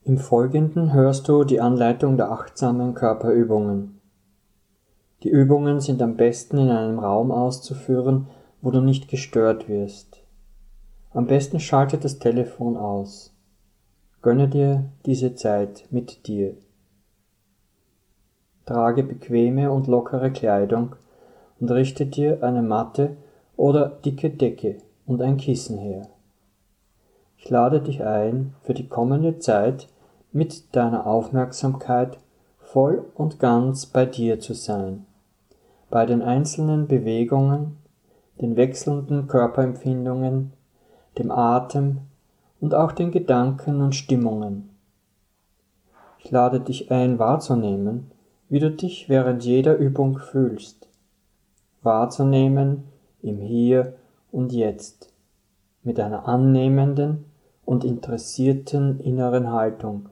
Im Folgenden hörst du die Anleitung der achtsamen Körperübungen. Die Übungen sind am besten in einem Raum auszuführen, wo du nicht gestört wirst. Am besten schalte das Telefon aus. Gönne dir diese Zeit mit dir. Trage bequeme und lockere Kleidung und richte dir eine Matte oder dicke Decke und ein Kissen her. Ich lade dich ein, für die kommende Zeit mit deiner Aufmerksamkeit voll und ganz bei dir zu sein, bei den einzelnen Bewegungen, den wechselnden Körperempfindungen, dem Atem und auch den Gedanken und Stimmungen. Ich lade dich ein, wahrzunehmen, wie du dich während jeder Übung fühlst, wahrzunehmen im Hier und Jetzt, mit einer annehmenden und interessierten inneren Haltung.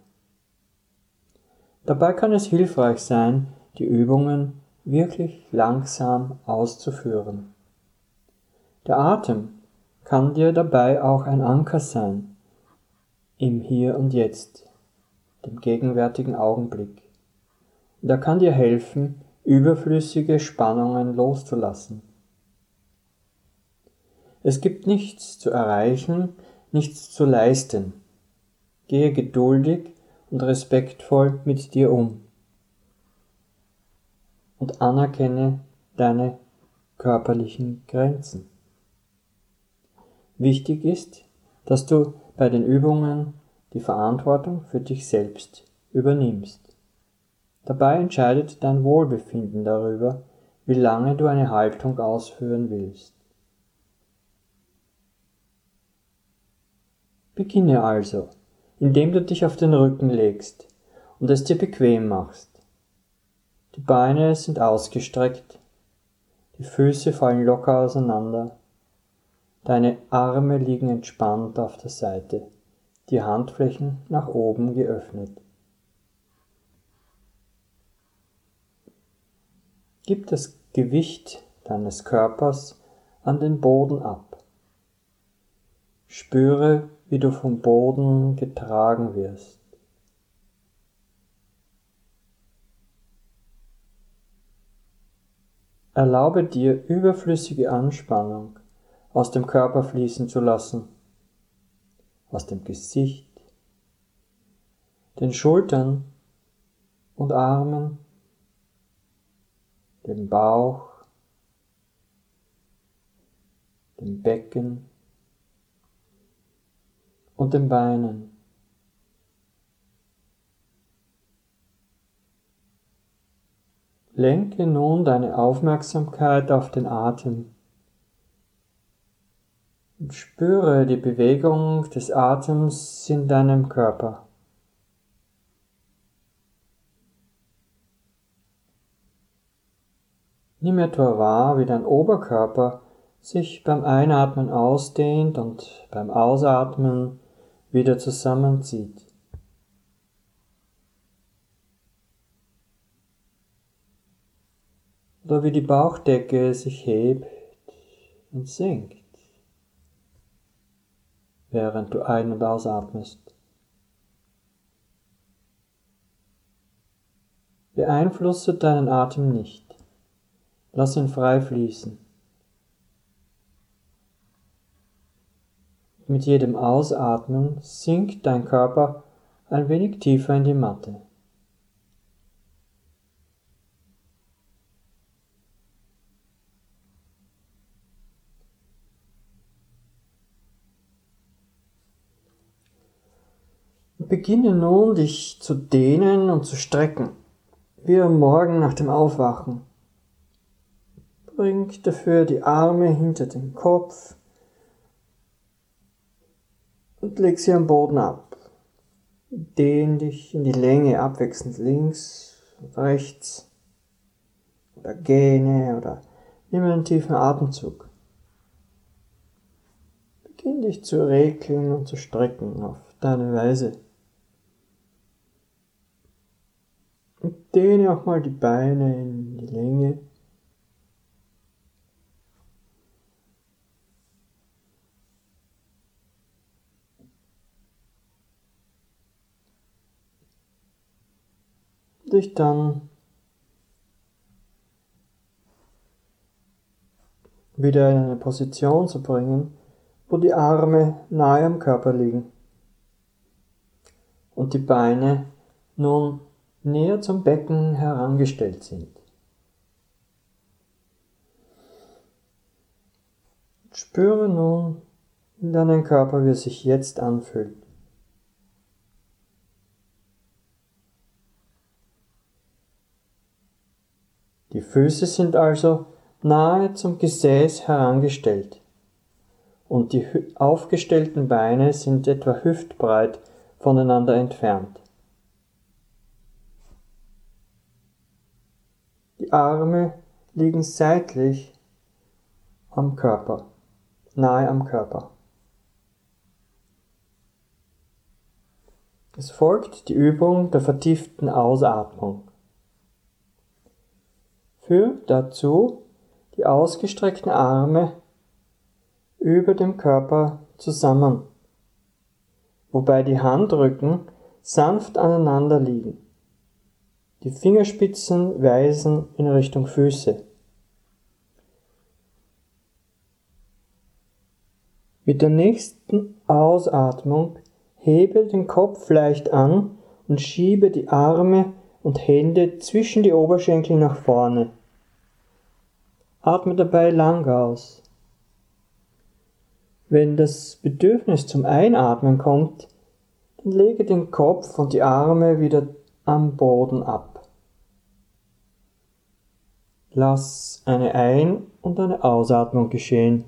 Dabei kann es hilfreich sein, die Übungen wirklich langsam auszuführen. Der Atem kann dir dabei auch ein Anker sein, im Hier und Jetzt, dem gegenwärtigen Augenblick. Und er kann dir helfen, überflüssige Spannungen loszulassen. Es gibt nichts zu erreichen, nichts zu leisten. Gehe geduldig und respektvoll mit dir um und anerkenne deine körperlichen Grenzen. Wichtig ist, dass du bei den Übungen die Verantwortung für dich selbst übernimmst. Dabei entscheidet dein Wohlbefinden darüber, wie lange du eine Haltung ausführen willst. Beginne also, indem du dich auf den Rücken legst und es dir bequem machst. Die Beine sind ausgestreckt, die Füße fallen locker auseinander, deine Arme liegen entspannt auf der Seite, die Handflächen nach oben geöffnet. Gib das Gewicht deines Körpers an den Boden ab. Spüre, wie du vom Boden getragen wirst. Erlaube dir, überflüssige Anspannung aus dem Körper fließen zu lassen, aus dem Gesicht, den Schultern und Armen, dem Bauch, dem Becken und den Beinen. Lenke nun deine Aufmerksamkeit auf den Atem und spüre die Bewegung des Atems in deinem Körper. Nimm etwa wahr, wie dein Oberkörper sich beim Einatmen ausdehnt und beim Ausatmen wieder zusammenzieht. Oder wie die Bauchdecke sich hebt und sinkt, während du ein- und ausatmest. Beeinflusse deinen Atem nicht. Lass ihn frei fließen. Mit jedem Ausatmen sinkt dein Körper ein wenig tiefer in die Matte. Beginne nun, dich zu dehnen und zu strecken, wie am Morgen nach dem Aufwachen. Bring dafür die Arme hinter den Kopf und leg sie am Boden ab. Dehn dich in die Länge abwechselnd links und rechts oder gähne oder nimm einen tiefen Atemzug. Beginn dich zu regeln und zu strecken auf deine Weise. Und dehne auch mal die Beine in die Länge. dich dann wieder in eine Position zu bringen, wo die Arme nahe am Körper liegen und die Beine nun näher zum Becken herangestellt sind. Spüre nun in deinen Körper, wie es sich jetzt anfühlt. Die Füße sind also nahe zum Gesäß herangestellt und die aufgestellten Beine sind etwa hüftbreit voneinander entfernt. Die Arme liegen seitlich am Körper, nahe am Körper. Es folgt die Übung der vertieften Ausatmung. Führ dazu die ausgestreckten Arme über dem Körper zusammen, wobei die Handrücken sanft aneinander liegen. Die Fingerspitzen weisen in Richtung Füße. Mit der nächsten Ausatmung hebe den Kopf leicht an und schiebe die Arme und Hände zwischen die Oberschenkel nach vorne. Atme dabei lang aus. Wenn das Bedürfnis zum Einatmen kommt, dann lege den Kopf und die Arme wieder am Boden ab. Lass eine Ein- und eine Ausatmung geschehen.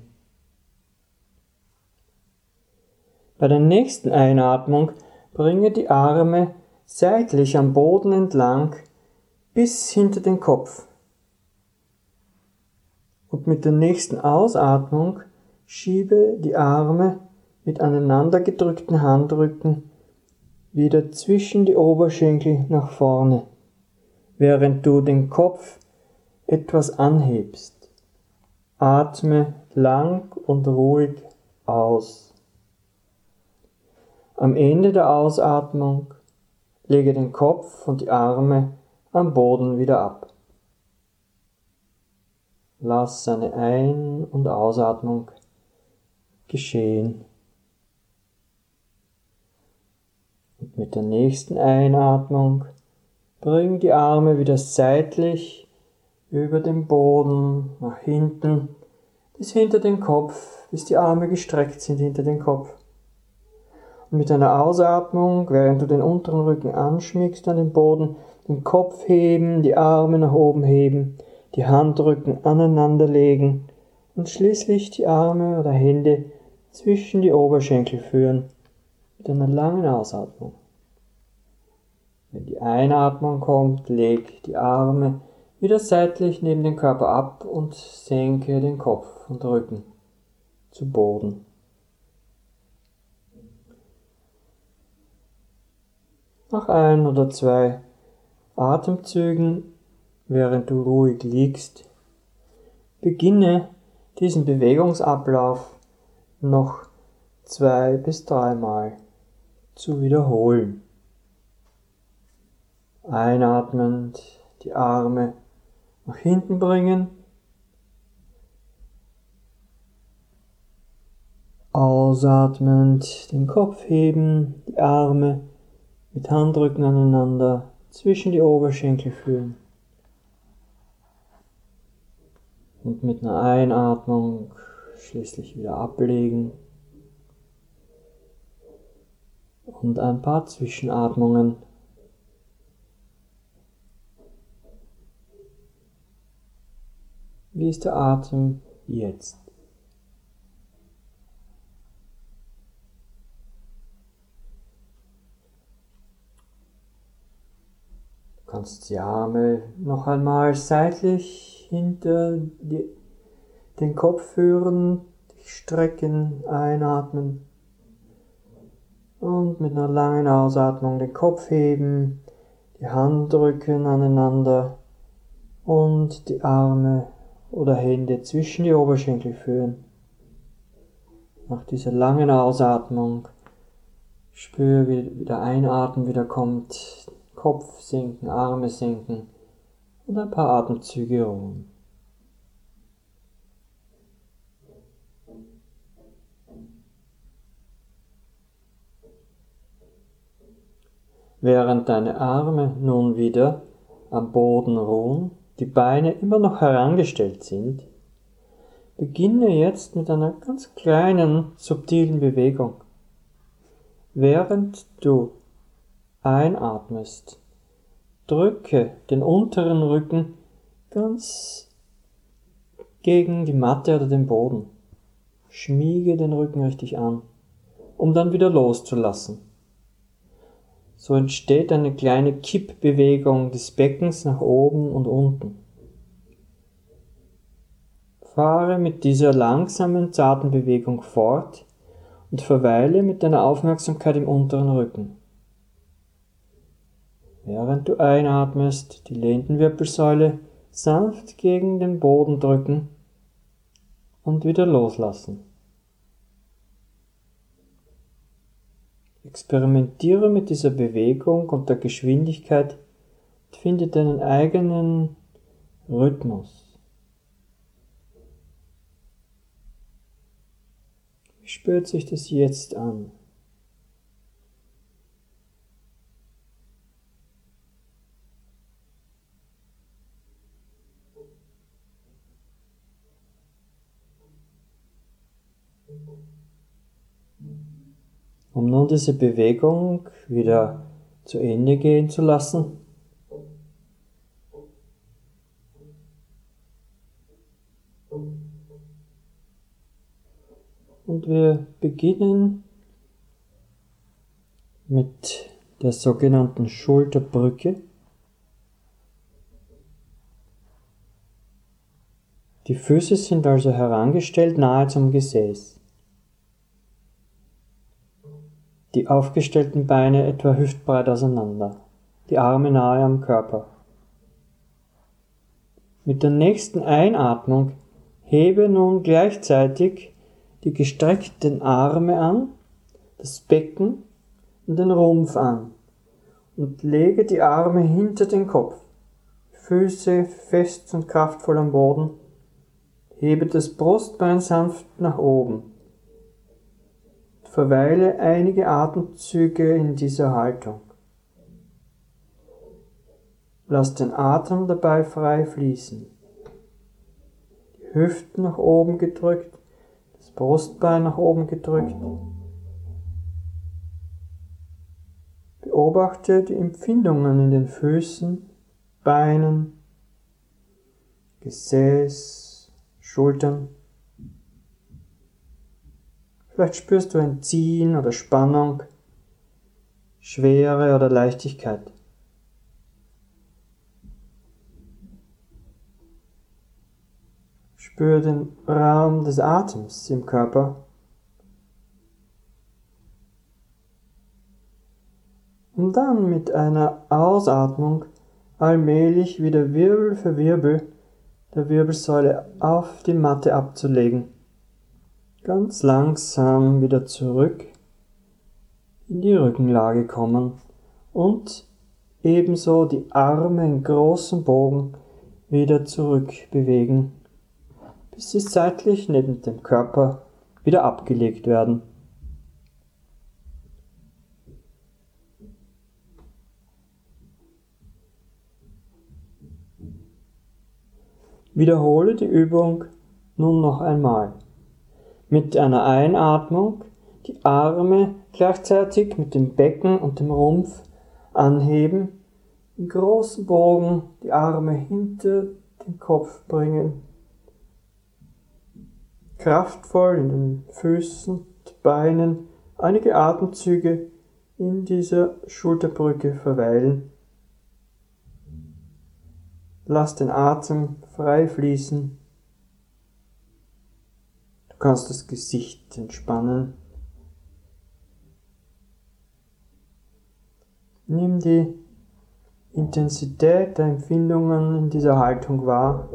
Bei der nächsten Einatmung bringe die Arme seitlich am Boden entlang bis hinter den Kopf. Und mit der nächsten Ausatmung schiebe die Arme mit aneinander gedrückten Handrücken wieder zwischen die Oberschenkel nach vorne, während du den Kopf etwas anhebst. Atme lang und ruhig aus. Am Ende der Ausatmung lege den Kopf und die Arme am Boden wieder ab. Lass eine Ein- und Ausatmung geschehen. Und mit der nächsten Einatmung bring die Arme wieder seitlich über den Boden nach hinten bis hinter den Kopf, bis die Arme gestreckt sind hinter den Kopf. Und mit einer Ausatmung, während du den unteren Rücken anschmiegst an den Boden, den Kopf heben, die Arme nach oben heben, die Handrücken aneinander legen und schließlich die Arme oder Hände zwischen die Oberschenkel führen mit einer langen Ausatmung. Wenn die Einatmung kommt, leg die Arme wieder seitlich neben den Körper ab und senke den Kopf und Rücken zu Boden. Nach 1 oder 2 Atemzügen, während du ruhig liegst, beginne diesen Bewegungsablauf noch 2 bis 3 Mal zu wiederholen. Einatmend die Arme nach hinten bringen, ausatmend den Kopf heben, die Arme mit Handrücken aneinander zwischen die Oberschenkel führen. Und mit einer Einatmung schließlich wieder ablegen. Und ein paar Zwischenatmungen. Wie ist der Atem jetzt? Du kannst die Arme noch einmal seitlich hinter den Kopf führen, dich strecken, einatmen und mit einer langen Ausatmung den Kopf heben, die Handrücken aneinander und die Arme oder Hände zwischen die Oberschenkel führen. Nach dieser langen Ausatmung spür, wie der Einatmen wieder kommt, Kopf sinken, Arme sinken und ein paar Atemzüge ruhen. Während deine Arme nun wieder am Boden ruhen, die Beine immer noch herangestellt sind, beginne jetzt mit einer ganz kleinen, subtilen Bewegung. Während du einatmest, drücke den unteren Rücken ganz gegen die Matte oder den Boden. Schmiege den Rücken richtig an, um dann wieder loszulassen. So entsteht eine kleine Kippbewegung des Beckens nach oben und unten. Fahre mit dieser langsamen, zarten Bewegung fort und verweile mit deiner Aufmerksamkeit im unteren Rücken. Während du einatmest, die Lendenwirbelsäule sanft gegen den Boden drücken und wieder loslassen. Experimentiere mit dieser Bewegung und der Geschwindigkeit und finde deinen eigenen Rhythmus. Wie spürt sich das jetzt an? Um nun diese Bewegung wieder zu Ende gehen zu lassen, und wir beginnen mit der sogenannten Schulterbrücke. Die Füße sind also herangestellt nahe zum Gesäß. Die aufgestellten Beine etwa hüftbreit auseinander, die Arme nahe am Körper. Mit der nächsten Einatmung hebe nun gleichzeitig die gestreckten Arme an, das Becken und den Rumpf an und lege die Arme hinter den Kopf, Füße fest und kraftvoll am Boden, hebe das Brustbein sanft nach oben. Verweile einige Atemzüge in dieser Haltung. Lass den Atem dabei frei fließen. Die Hüften nach oben gedrückt, das Brustbein nach oben gedrückt. Beobachte die Empfindungen in den Füßen, Beinen, Gesäß, Schultern. Vielleicht spürst du ein Ziehen oder Spannung, Schwere oder Leichtigkeit. Spür den Raum des Atems im Körper. Und dann mit einer Ausatmung allmählich wieder Wirbel für Wirbel der Wirbelsäule auf die Matte abzulegen. Ganz langsam wieder zurück in die Rückenlage kommen und ebenso die Arme in großem Bogen wieder zurück bewegen, bis sie seitlich neben dem Körper wieder abgelegt werden. Wiederhole die Übung nun noch einmal. Mit einer Einatmung die Arme gleichzeitig mit dem Becken und dem Rumpf anheben, im großen Bogen die Arme hinter den Kopf bringen, kraftvoll in den Füßen und Beinen einige Atemzüge in dieser Schulterbrücke verweilen. Lass den Atem frei fließen. Du kannst das Gesicht entspannen. Nimm die Intensität der Empfindungen in dieser Haltung wahr.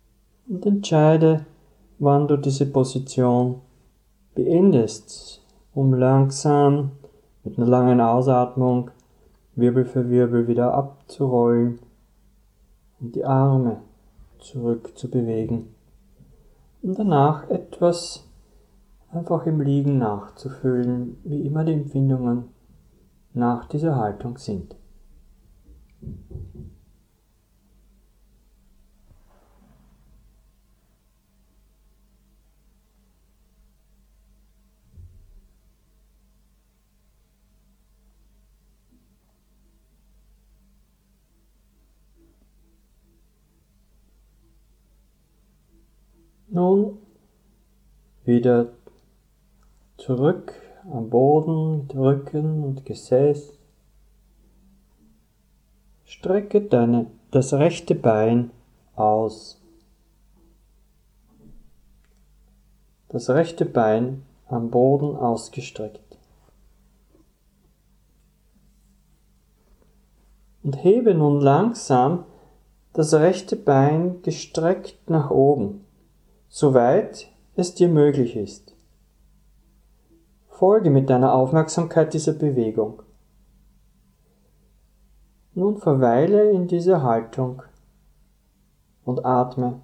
Und entscheide, wann du diese Position beendest um langsam mit einer langen Ausatmung Wirbel für Wirbel wieder abzurollen und die Arme zurück zu bewegen und danach etwas einfach im Liegen nachzufühlen, wie immer die Empfindungen nach dieser Haltung sind. Nun wieder zurück am Boden mit Rücken und Gesäß. Strecke das rechte Bein aus. Das rechte Bein am Boden ausgestreckt. Und hebe nun langsam das rechte Bein gestreckt nach oben, soweit es dir möglich ist. Folge mit deiner Aufmerksamkeit dieser Bewegung. Nun verweile in dieser Haltung und atme.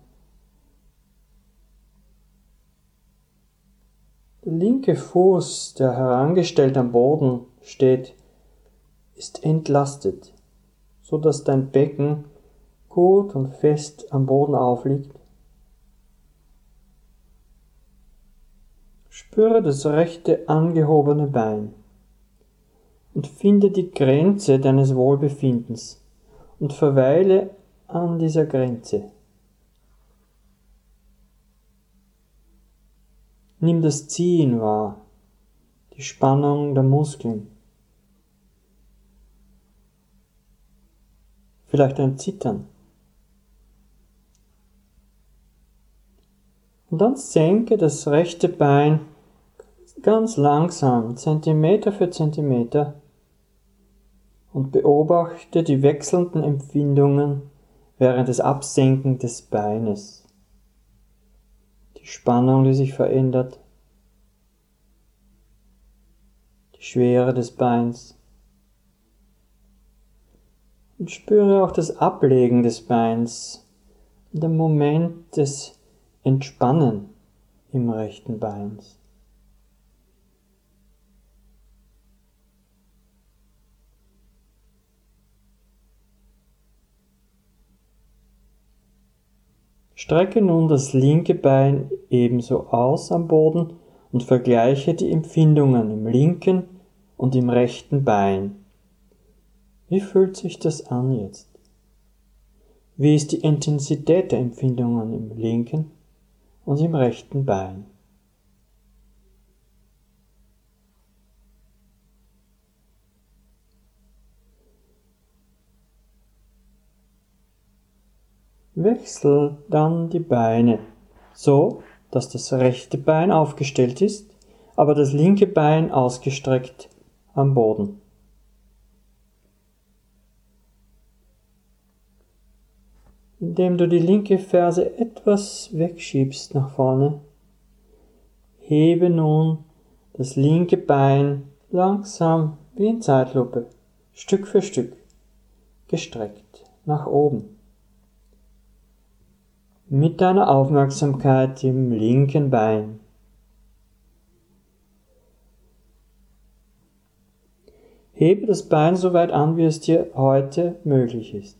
Der linke Fuß, der herangestellt am Boden steht, ist entlastet, so dass dein Becken gut und fest am Boden aufliegt. Spüre das rechte angehobene Bein und finde die Grenze deines Wohlbefindens und verweile an dieser Grenze. Nimm das Ziehen wahr, die Spannung der Muskeln, vielleicht ein Zittern. Und dann senke das rechte Bein ganz langsam, Zentimeter für Zentimeter, und beobachte die wechselnden Empfindungen während des Absenken des Beines. Die Spannung, die sich verändert, die Schwere des Beins. Und spüre auch das Ablegen des Beins und den Moment des Entspannen im rechten Beins. Strecke nun das linke Bein ebenso aus am Boden und vergleiche die Empfindungen im linken und im rechten Bein. Wie fühlt sich das an jetzt? Wie ist die Intensität der Empfindungen im linken und im rechten Bein? Wechsel dann die Beine, so dass das rechte Bein aufgestellt ist, aber das linke Bein ausgestreckt am Boden. Indem du die linke Ferse etwas wegschiebst nach vorne, hebe nun das linke Bein langsam wie in Zeitlupe, Stück für Stück, gestreckt nach oben. Mit deiner Aufmerksamkeit im linken Bein. Hebe das Bein so weit an, wie es dir heute möglich ist.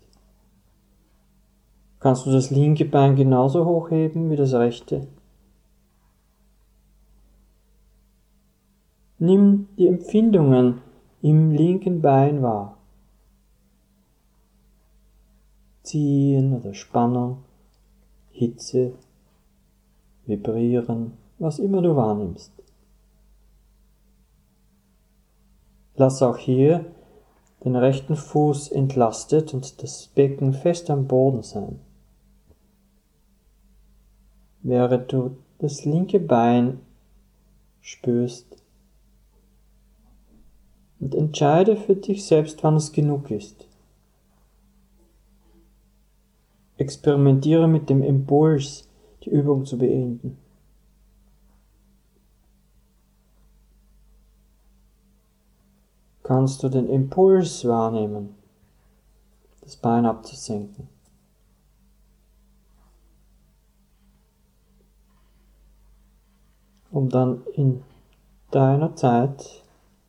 Kannst du das linke Bein genauso hochheben wie das rechte? Nimm die Empfindungen im linken Bein wahr. Ziehen oder Spannung, Hitze, Vibrieren, was immer du wahrnimmst. Lass auch hier den rechten Fuß entlastet und das Becken fest am Boden sein. Während du das linke Bein spürst und entscheide für dich selbst, wann es genug ist. Experimentiere mit dem Impuls, die Übung zu beenden. kannst du den Impuls wahrnehmen, das Bein abzusenken. Um dann in deiner Zeit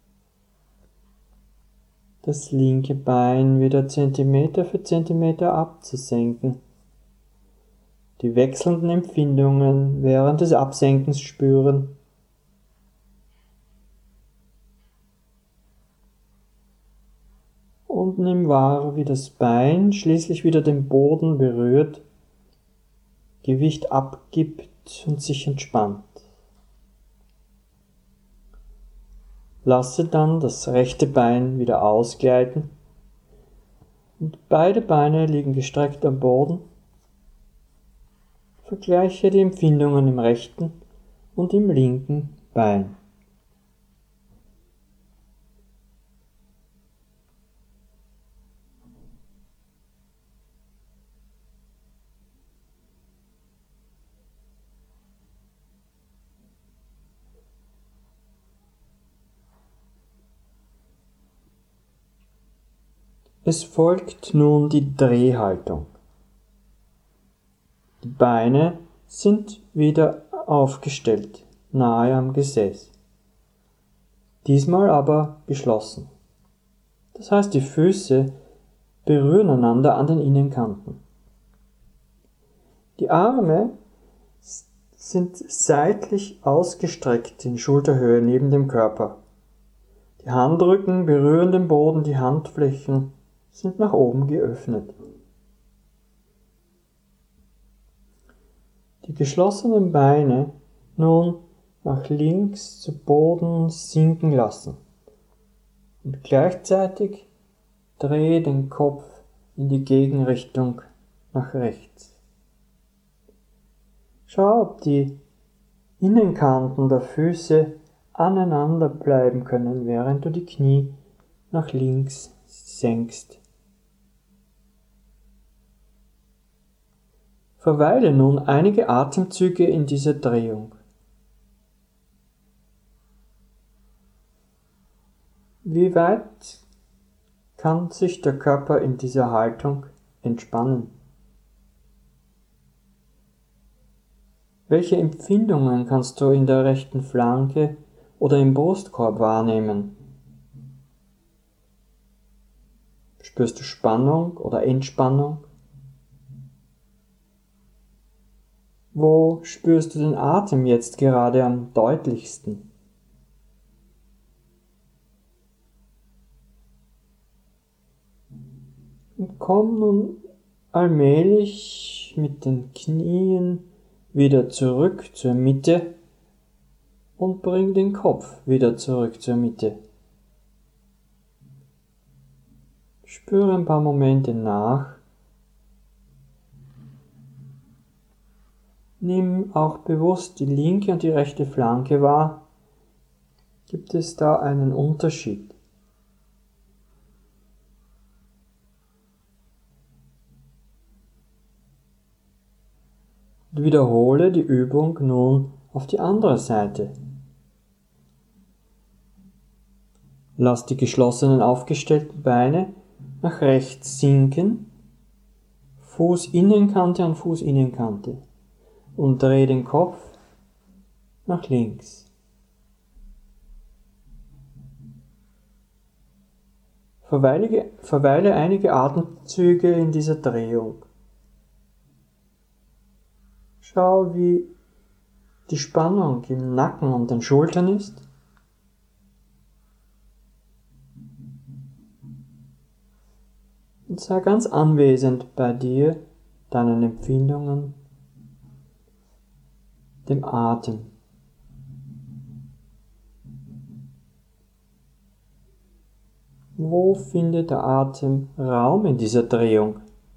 das linke Bein wieder Zentimeter für Zentimeter abzusenken. Die wechselnden Empfindungen während des Absenkens spüren. Und nimm wahr, wie das Bein schließlich wieder den Boden berührt, Gewicht abgibt und sich entspannt. Lasse dann das rechte Bein wieder ausgleiten und beide Beine liegen gestreckt am Boden. Vergleiche die Empfindungen im rechten und im linken Bein. Es folgt nun die Drehhaltung. Die Beine sind wieder aufgestellt, nahe am Gesäß. Diesmal aber geschlossen. Das heißt, die Füße berühren einander an den Innenkanten. Die Arme sind seitlich ausgestreckt in Schulterhöhe neben dem Körper. Die Handrücken berühren den Boden, die Handflächen sind nach oben geöffnet. Die geschlossenen Beine nun nach links zu Boden sinken lassen und gleichzeitig drehe den Kopf in die Gegenrichtung nach rechts. Schau, ob die Innenkanten der Füße aneinander bleiben können, während du die Knie nach links senkst. Verweile nun einige Atemzüge in dieser Drehung. Wie weit kann sich der Körper in dieser Haltung entspannen? Welche Empfindungen kannst du in der rechten Flanke oder im Brustkorb wahrnehmen? Spürst du Spannung oder Entspannung? Wo spürst du den Atem jetzt gerade am deutlichsten? Und komm nun allmählich mit den Knien wieder zurück zur Mitte und bring den Kopf wieder zurück zur Mitte. Spüre ein paar Momente nach. Nimm auch bewusst die linke und die rechte Flanke wahr. Gibt es da einen Unterschied? Und wiederhole die Übung nun auf die andere Seite. Lass die geschlossenen aufgestellten Beine nach rechts sinken, Fußinnenkante an Fußinnenkante. Und drehe den Kopf nach links. Verweile einige Atemzüge in dieser Drehung. Schau, wie die Spannung im Nacken und den Schultern ist. Und sei ganz anwesend bei dir, deinen Empfindungen, dem Atem. Wo findet der Atem Raum in dieser Drehung?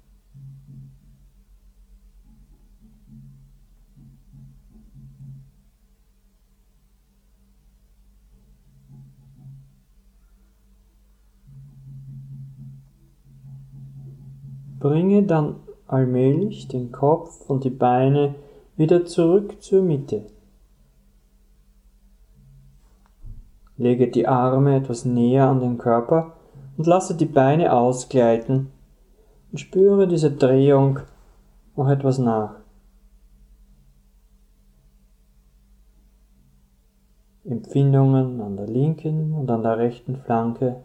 Bringe dann allmählich den Kopf und die Beine wieder zurück zur Mitte. Lege die Arme etwas näher an den Körper und lasse die Beine ausgleiten und spüre diese Drehung noch etwas nach. Empfindungen an der linken und an der rechten Flanke.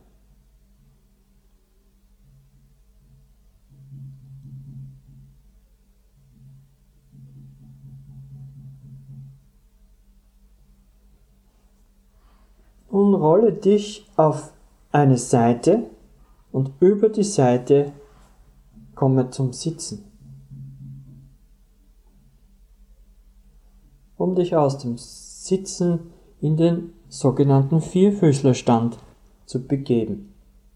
Und rolle dich auf eine Seite und über die Seite komme zum Sitzen. Um dich aus dem Sitzen in den sogenannten Vierfüßlerstand zu begeben.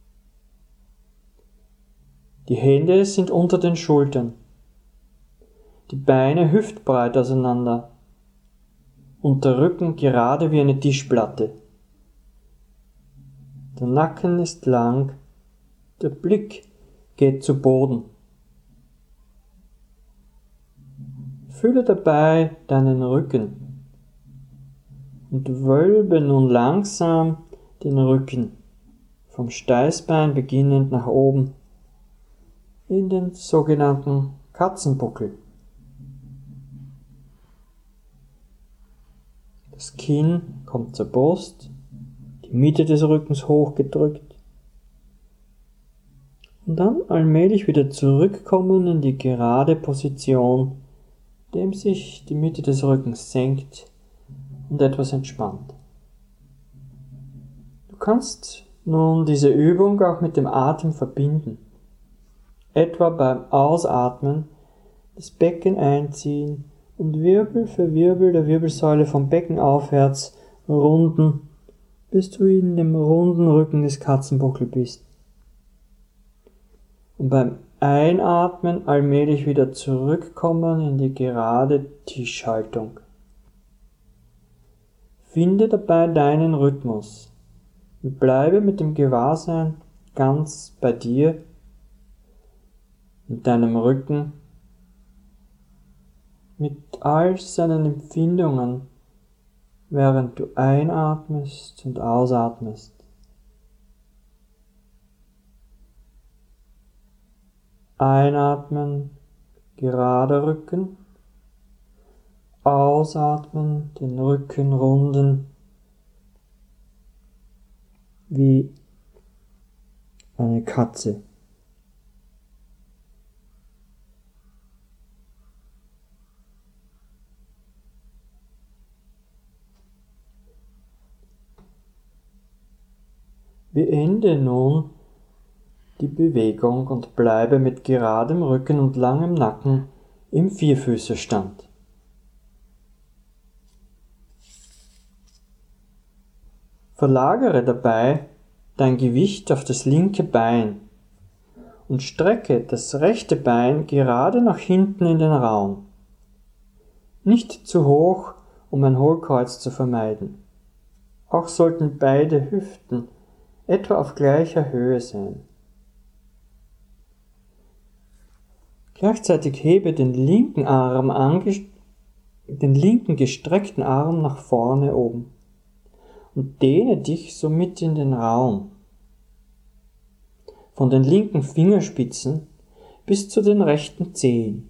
Die Hände sind unter den Schultern, die Beine hüftbreit auseinander und der Rücken gerade wie eine Tischplatte. Der Nacken ist lang, der Blick geht zu Boden. Fühle dabei deinen Rücken und wölbe nun langsam den Rücken vom Steißbein beginnend nach oben in den sogenannten Katzenbuckel. Das Kinn kommt zur Brust, die Mitte des Rückens hochgedrückt und dann allmählich wieder zurückkommen in die gerade Position, indem sich die Mitte des Rückens senkt und etwas entspannt. Du kannst nun diese Übung auch mit dem Atem verbinden. Etwa beim Ausatmen das Becken einziehen und Wirbel für Wirbel der Wirbelsäule vom Becken aufwärts runden, bis du in dem runden Rücken des Katzenbuckel bist. Und beim Einatmen allmählich wieder zurückkommen in die gerade Tischhaltung. Finde dabei deinen Rhythmus und bleibe mit dem Gewahrsein ganz bei dir, mit deinem Rücken, mit all seinen Empfindungen, während du einatmest und ausatmest. Einatmen, gerader Rücken, ausatmen, den Rücken runden, wie eine Katze. Beende nun die Bewegung und bleibe mit geradem Rücken und langem Nacken im Vierfüßerstand. Verlagere dabei dein Gewicht auf das linke Bein und strecke das rechte Bein gerade nach hinten in den Raum. Nicht zu hoch, um ein Hohlkreuz zu vermeiden. Auch sollten beide Hüften etwa auf gleicher Höhe sein. Gleichzeitig hebe den linken gestreckten Arm nach vorne oben und dehne dich somit in den Raum. Von den linken Fingerspitzen bis zu den rechten Zehen.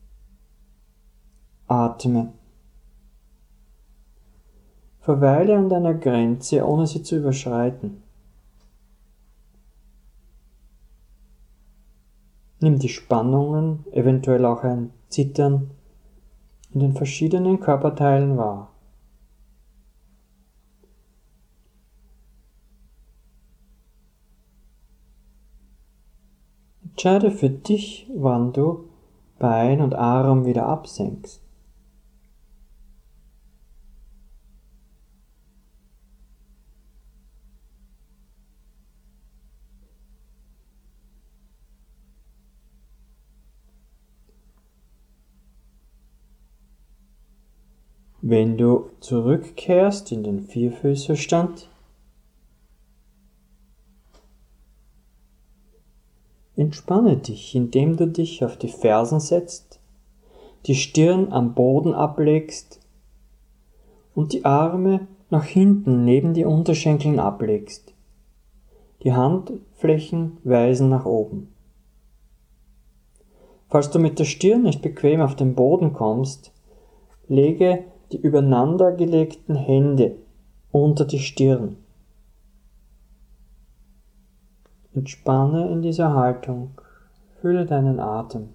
Atme. Verweile an deiner Grenze, ohne sie zu überschreiten. Nimm die Spannungen, eventuell auch ein Zittern in den verschiedenen Körperteilen wahr. Entscheide für dich, wann du Bein und Arm wieder absenkst. Wenn du zurückkehrst in den Vierfüßerstand, entspanne dich, indem du dich auf die Fersen setzt, die Stirn am Boden ablegst und die Arme nach hinten neben die Unterschenkeln ablegst. Die Handflächen weisen nach oben. Falls du mit der Stirn nicht bequem auf den Boden kommst, lege die übereinander gelegten Hände unter die Stirn. Entspanne in dieser Haltung, fühle deinen Atem.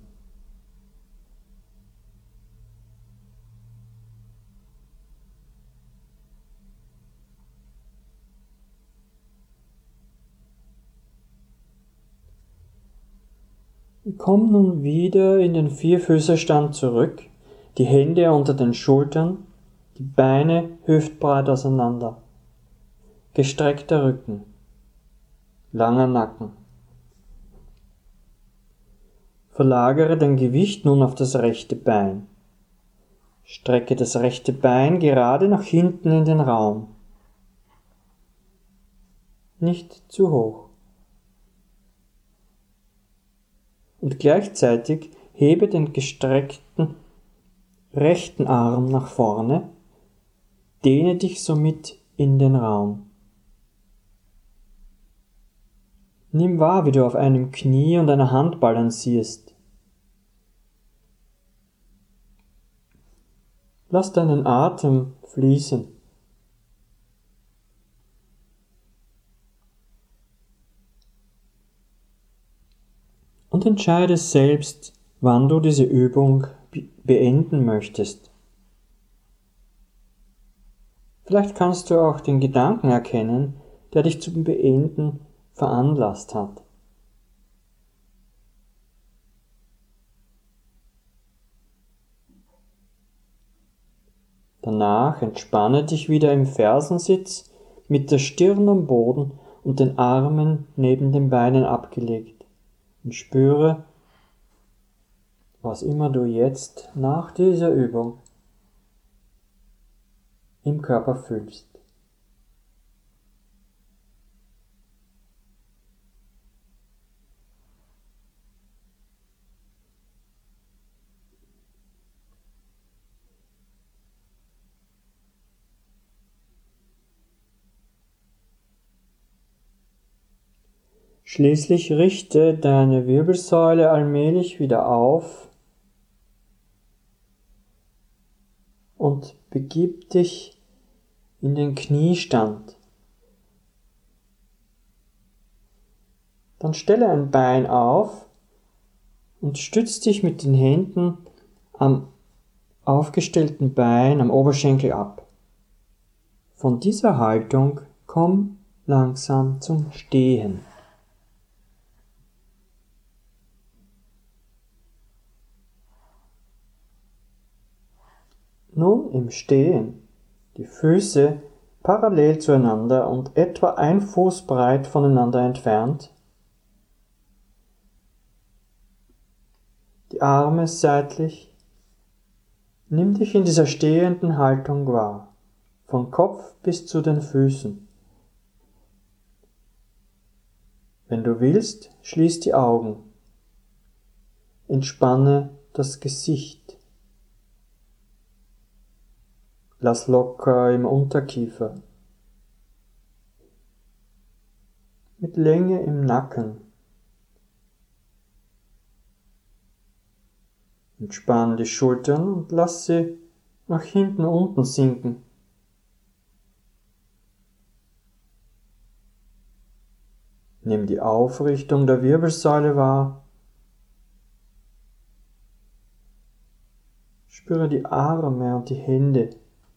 Komm nun wieder in den Vierfüßerstand zurück, die Hände unter den Schultern, die Beine hüftbreit auseinander, gestreckter Rücken, langer Nacken. Verlagere dein Gewicht nun auf das rechte Bein. Strecke das rechte Bein gerade nach hinten in den Raum. Nicht zu hoch. Und gleichzeitig hebe den gestreckten rechten Arm nach vorne, dehne dich somit in den Raum. Nimm wahr, wie du auf einem Knie und einer Hand balancierst. Lass deinen Atem fließen. Und entscheide selbst, wann du diese Übung beenden möchtest. Vielleicht kannst du auch den Gedanken erkennen, der dich zum Beenden veranlasst hat. Danach entspanne dich wieder im Fersensitz mit der Stirn am Boden und den Armen neben den Beinen abgelegt. Und spüre, was immer du jetzt nach dieser Übung im Körper fühlst. Schließlich richte deine Wirbelsäule allmählich wieder auf und begib dich in den Kniestand. Dann stelle ein Bein auf und stütz dich mit den Händen am aufgestellten Bein am Oberschenkel ab. Von dieser Haltung komm langsam zum Stehen. Nun im Stehen die Füße parallel zueinander und etwa ein Fuß breit voneinander entfernt, die Arme seitlich. Nimm dich in dieser stehenden Haltung wahr, von Kopf bis zu den Füßen. Wenn du willst, schließ die Augen. Entspanne das Gesicht. Lass locker im Unterkiefer. Mit Länge im Nacken. Entspann die Schultern und lass sie nach hinten unten sinken. Nimm die Aufrichtung der Wirbelsäule wahr. Spüre die Arme und die Hände.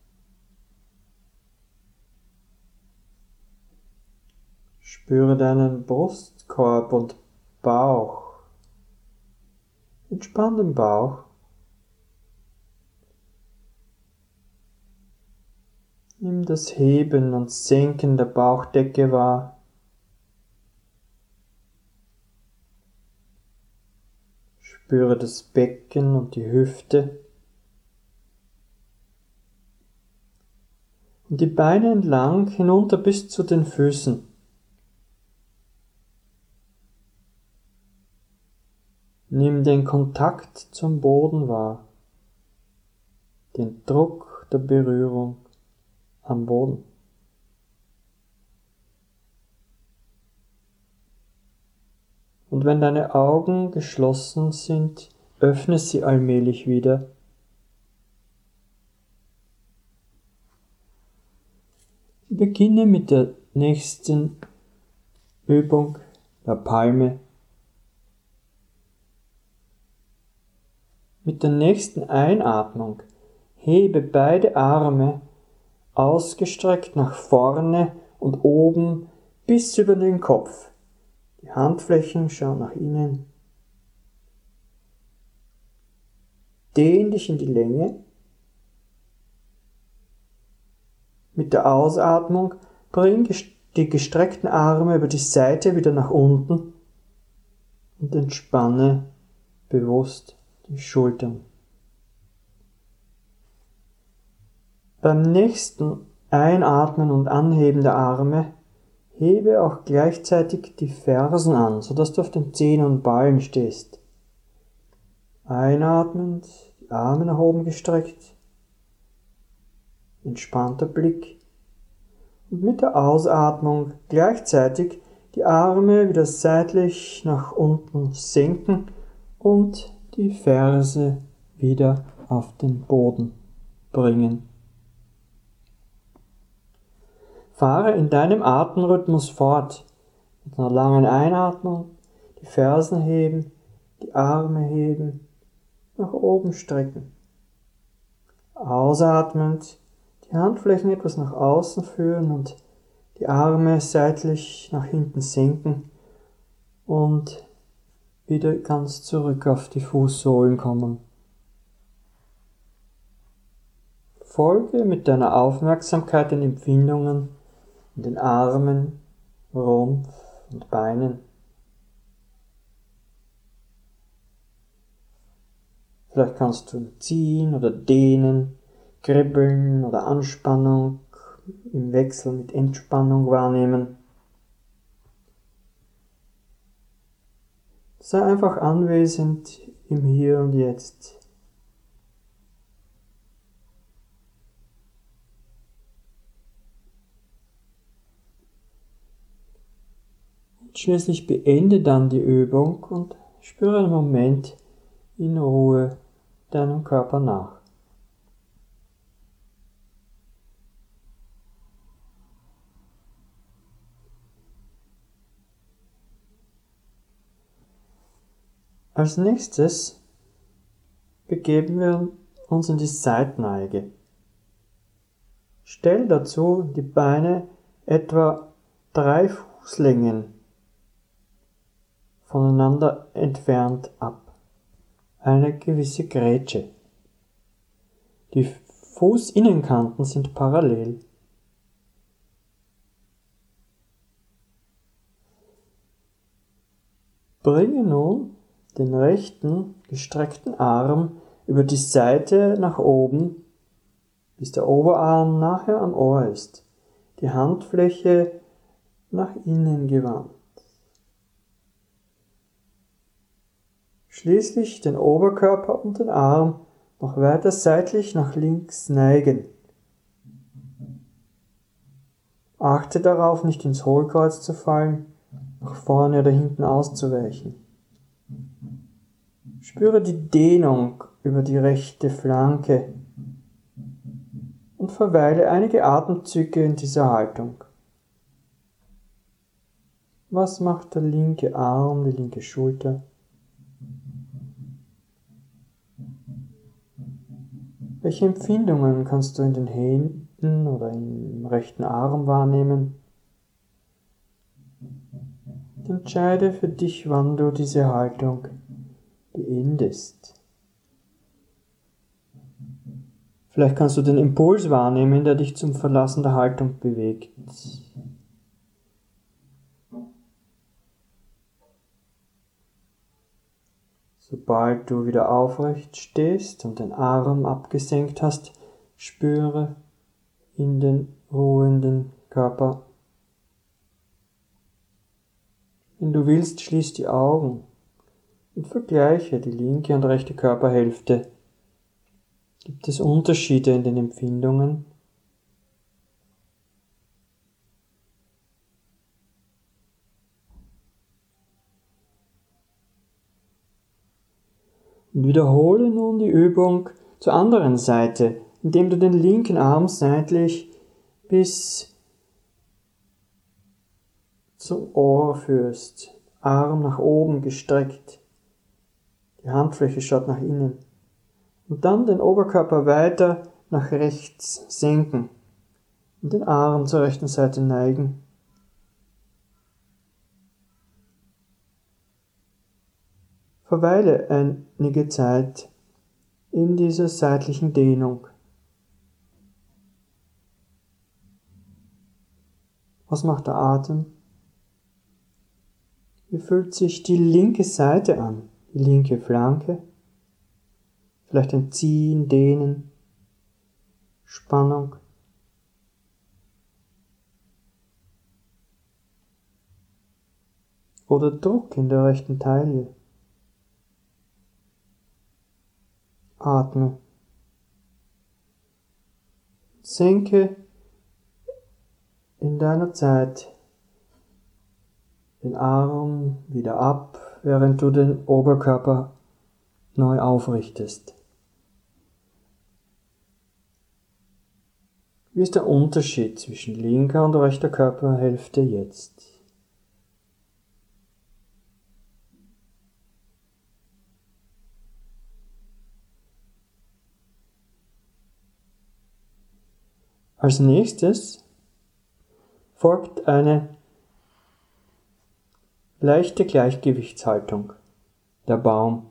Spüre deinen Brustkorb und Bauch. Entspann den Bauch. Nimm das Heben und Senken der Bauchdecke wahr. Spüre das Becken und die Hüfte. Und die Beine entlang hinunter bis zu den Füßen. Nimm den Kontakt zum Boden wahr, den Druck der Berührung am Boden. Und wenn deine Augen geschlossen sind, öffne sie allmählich wieder. Beginne mit der nächsten Übung der Palme. Mit der nächsten Einatmung hebe beide Arme ausgestreckt nach vorne und oben bis über den Kopf. Die Handflächen schauen nach innen. Dehn dich in die Länge. Mit der Ausatmung bring die gestreckten Arme über die Seite wieder nach unten und entspanne bewusst die Schultern. Beim nächsten Einatmen und Anheben der Arme hebe auch gleichzeitig die Fersen an, sodass du auf den Zehen und Ballen stehst. Einatmend, die Arme nach oben gestreckt, entspannter Blick und mit der Ausatmung gleichzeitig die Arme wieder seitlich nach unten senken und die Ferse wieder auf den Boden bringen. Fahre in deinem Atemrhythmus fort. Mit einer langen Einatmung die Fersen heben, die Arme heben, nach oben strecken. Ausatmend die Handflächen etwas nach außen führen und die Arme seitlich nach hinten senken und wieder ganz zurück auf die Fußsohlen kommen. Folge mit deiner Aufmerksamkeit den Empfindungen in den Armen, Rumpf und Beinen. Vielleicht kannst du ziehen oder dehnen, kribbeln oder Anspannung im Wechsel mit Entspannung wahrnehmen. Sei einfach anwesend im Hier und Jetzt. Und schließlich beende dann die Übung und spüre einen Moment in Ruhe deinem Körper nach. Als nächstes begeben wir uns in die Seitneige. Stell dazu die Beine etwa 3 Fußlängen voneinander entfernt ab. Eine gewisse Grätsche. Die Fußinnenkanten sind parallel. Bringe nun den rechten gestreckten Arm über die Seite nach oben, bis der Oberarm nachher am Ohr ist. Die Handfläche nach innen gewandt. Schließlich den Oberkörper und den Arm noch weiter seitlich nach links neigen. Achte darauf, nicht ins Hohlkreuz zu fallen, nach vorne oder hinten auszuweichen. Spüre die Dehnung über die rechte Flanke und verweile einige Atemzüge in dieser Haltung. Was macht der linke Arm, die linke Schulter? Welche Empfindungen kannst du in den Händen oder im rechten Arm wahrnehmen? Entscheide für dich, wann du diese Haltung beendest. Vielleicht kannst du den Impuls wahrnehmen, der dich zum Verlassen der Haltung bewegt. Sobald du wieder aufrecht stehst und den Arm abgesenkt hast, spüre in den ruhenden Körper. Wenn du willst, schließ die Augen und vergleiche die linke und rechte Körperhälfte. Gibt es Unterschiede in den Empfindungen? Und wiederhole nun die Übung zur anderen Seite, indem du den linken Arm seitlich bis zum Ohr führst. Arm nach oben gestreckt. Die Handfläche schaut nach innen. Und dann den Oberkörper weiter nach rechts senken. Und den Arm zur rechten Seite neigen. Verweile einige Zeit in dieser seitlichen Dehnung. Was macht der Atem? Wie fühlt sich die linke Seite an? Die linke Flanke? Vielleicht ein Ziehen, Dehnen, Spannung. Oder Druck in der rechten Taille. Atme. Senke in deiner Zeit den Arm wieder ab, während du den Oberkörper neu aufrichtest. Wie ist der Unterschied zwischen linker und rechter Körperhälfte jetzt? Als nächstes folgt eine leichte Gleichgewichtshaltung, der Baum.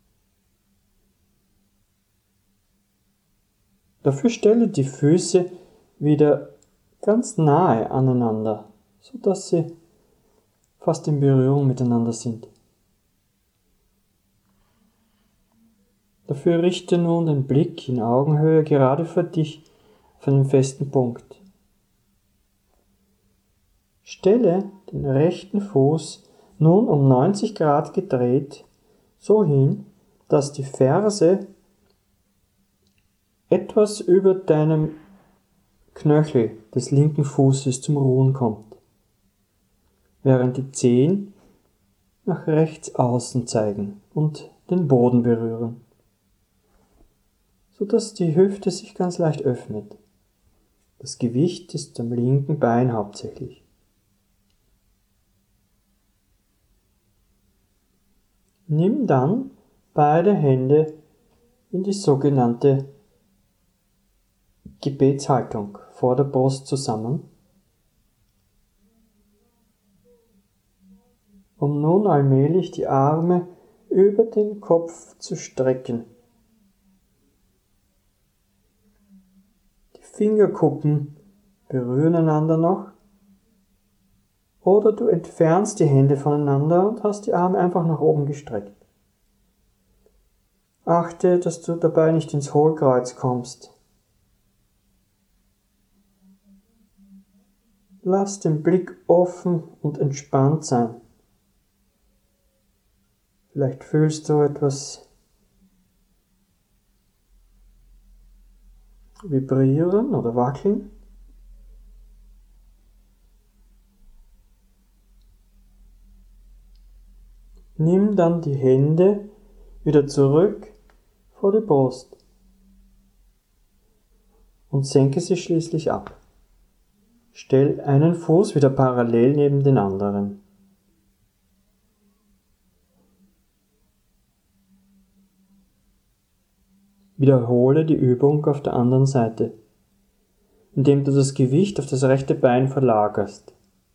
Dafür stelle die Füße wieder ganz nahe aneinander, sodass sie fast in Berührung miteinander sind. Dafür richte nun den Blick in Augenhöhe gerade für dich auf einen festen Punkt. Stelle den rechten Fuß nun um 90 Grad gedreht so hin, dass die Ferse etwas über deinem Knöchel des linken Fußes zum Ruhen kommt, während die Zehen nach rechts außen zeigen und den Boden berühren, sodass die Hüfte sich ganz leicht öffnet. Das Gewicht ist am linken Bein hauptsächlich. Nimm dann beide Hände in die sogenannte Gebetshaltung vor der Brust zusammen, um nun allmählich die Arme über den Kopf zu strecken. Die Fingerkuppen berühren einander noch, oder du entfernst die Hände voneinander und hast die Arme einfach nach oben gestreckt. Achte, dass du dabei nicht ins Hohlkreuz kommst. Lass den Blick offen und entspannt sein. Vielleicht fühlst du etwas vibrieren oder wackeln. Nimm dann die Hände wieder zurück vor die Brust und senke sie schließlich ab. Stell einen Fuß wieder parallel neben den anderen. Wiederhole die Übung auf der anderen Seite, indem du das Gewicht auf das rechte Bein verlagerst.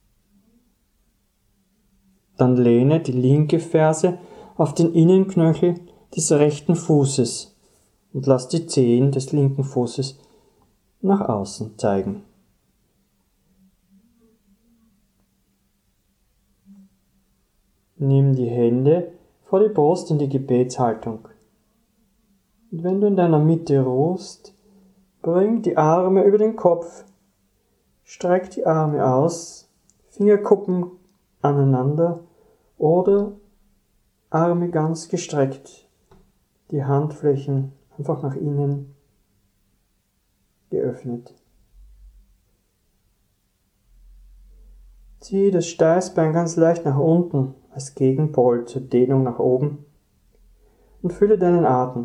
Dann lehne die linke Ferse auf den Innenknöchel des rechten Fußes und lass die Zehen des linken Fußes nach außen zeigen. Nimm die Hände vor die Brust in die Gebetshaltung. Und wenn du in deiner Mitte ruhst, bring die Arme über den Kopf, streck die Arme aus, Fingerkuppen aneinander oder Arme ganz gestreckt, die Handflächen einfach nach innen geöffnet. Zieh das Steißbein ganz leicht nach unten als Gegenpol zur Dehnung nach oben und fühle deinen Atem.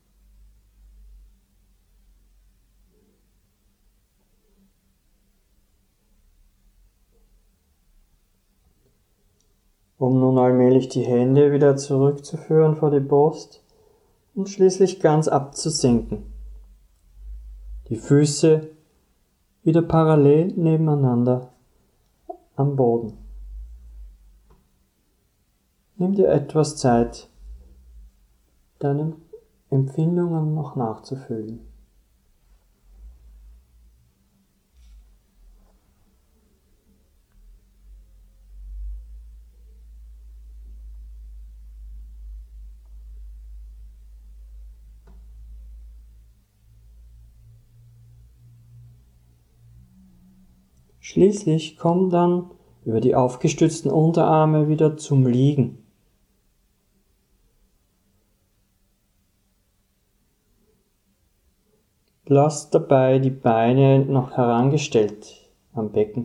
Um nun allmählich die Hände wieder zurückzuführen vor die Brust und schließlich ganz abzusenken. Die Füße wieder parallel nebeneinander am Boden. Nimm dir etwas Zeit, deinen Empfindungen noch nachzufühlen. Schließlich komm dann über die aufgestützten Unterarme wieder zum Liegen. Lass dabei die Beine noch herangestellt am Becken.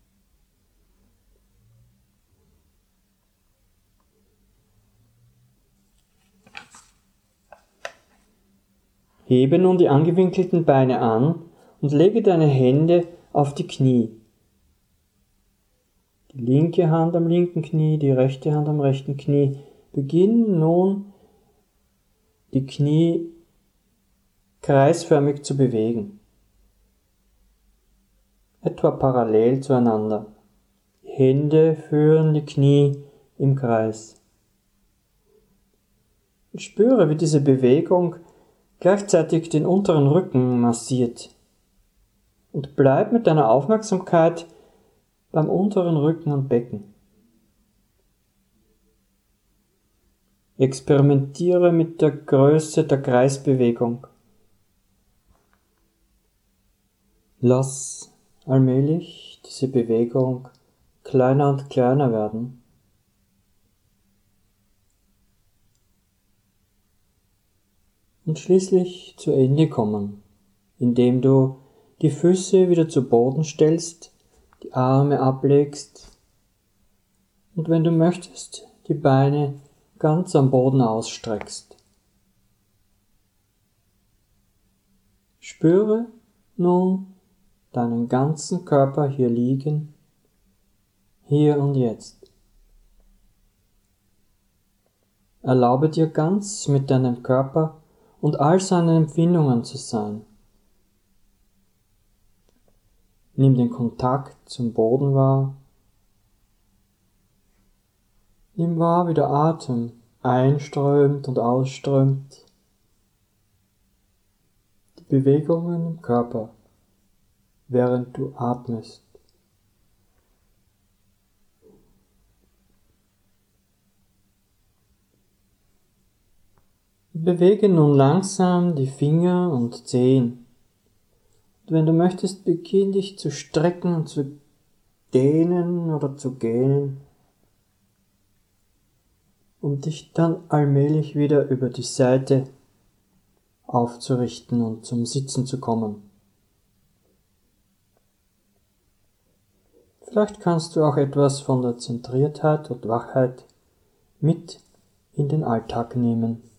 Hebe nun die angewinkelten Beine an und lege deine Hände auf die Knie. Die linke Hand am linken Knie, die rechte Hand am rechten Knie. Beginn nun die Knie kreisförmig zu bewegen, etwa parallel zueinander. Die Hände führen die Knie im Kreis. Und spüre, wie diese Bewegung gleichzeitig den unteren Rücken massiert. Und bleib mit deiner Aufmerksamkeit beim unteren Rücken und Becken. Experimentiere mit der Größe der Kreisbewegung. Lass allmählich diese Bewegung kleiner und kleiner werden. Und schließlich zu Ende kommen, indem du die Füße wieder zu Boden stellst, die Arme ablegst und wenn du möchtest, die Beine ganz am Boden ausstreckst. Spüre nun deinen ganzen Körper hier liegen, hier und jetzt. Erlaube dir ganz mit deinem Körper und all seinen Empfindungen zu sein. Nimm den Kontakt zum Boden wahr. Nimm wahr, wie der Atem einströmt und ausströmt. Die Bewegungen im Körper, während du atmest. Bewege nun langsam die Finger und Zehen. Und wenn du möchtest, beginn dich zu strecken und zu dehnen oder zu gähnen, um dich dann allmählich wieder über die Seite aufzurichten und zum Sitzen zu kommen. Vielleicht kannst du auch etwas von der Zentriertheit und Wachheit mit in den Alltag nehmen.